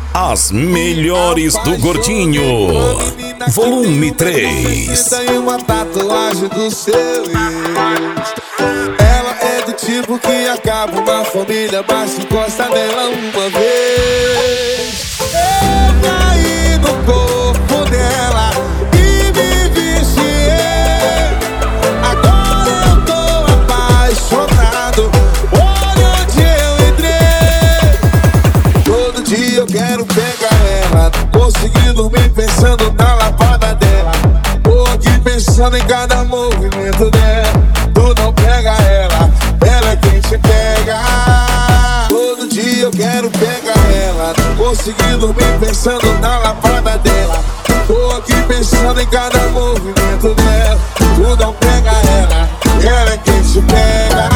As melhores do Gordinho, volume 3. Tem uma tatuagem do seu ex. Ela é do tipo que acaba uma família, mas encosta nela uma vez. Eu caí no corpo dela e me viciei. Agora eu tô apaixonado. Olha onde eu entrei. Todo dia eu quero pegar ela. Não consegui dormir pensando na lapada dela. Tô aqui pensando em cada movimento dela. Tu não pega ela, ela é quem te pega. Todo dia eu quero pegar ela. Não consegui dormir pensando na lapada dela. Tô aqui pensando em cada movimento dela. Tu não pega ela, ela é quem te pega.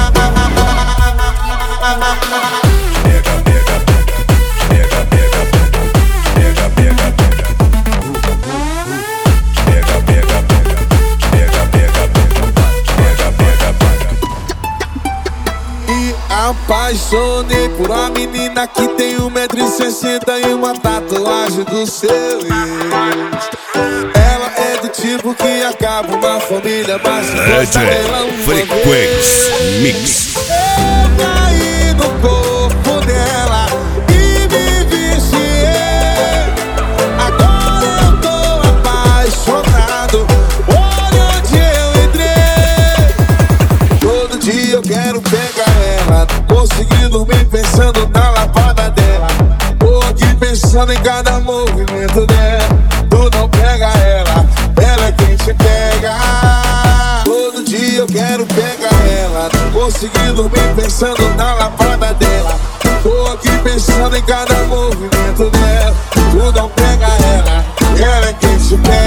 Apaixonei por uma menina que tem 1,60 m e uma tatuagem do seu ex. Ela é do tipo que acaba uma família, mas gosta dela uma Frequência Mix. Eu caí no corpo dela e me viciei. Agora eu tô apaixonado. Olha onde eu entrei. Todo dia eu quero pegar ela. Não consegui dormir pensando na lapada dela. Tô aqui pensando em cada movimento dela. Tu não pega ela, ela é quem te pega. Todo dia eu quero pegar ela. Não consegui dormir pensando na lapada dela. Tô aqui pensando em cada movimento dela. Tu não pega ela, ela é quem te pega.